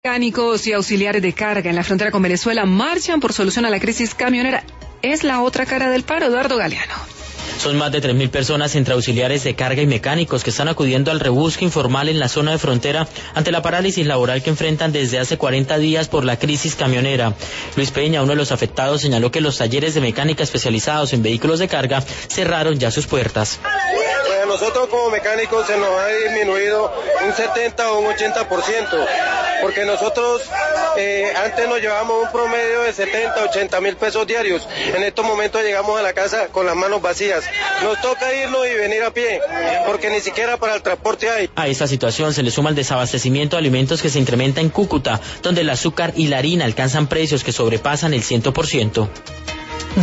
Mecánicos y auxiliares de carga en la frontera con Venezuela marchan por solución a la crisis camionera. Es la otra cara del paro, Eduardo Galeano. Son más de 3.000 personas entre auxiliares de carga y mecánicos que están acudiendo al rebusque informal en la zona de frontera ante la parálisis laboral que enfrentan desde hace 40 días por la crisis camionera. Luis Peña, uno de los afectados, señaló que los talleres de mecánica especializados en vehículos de carga cerraron ya sus puertas. Pues a nosotros como mecánicos se nos ha disminuido un 70 o un 80%, porque nosotros antes nos llevábamos un promedio de 70, 80 mil pesos diarios. En estos momentos llegamos a la casa con las manos vacías. Nos toca irnos y venir a pie, porque ni siquiera para el transporte hay. A esta situación se le suma el desabastecimiento de alimentos que se incrementa en Cúcuta, donde el azúcar y la harina alcanzan precios que sobrepasan el 100%.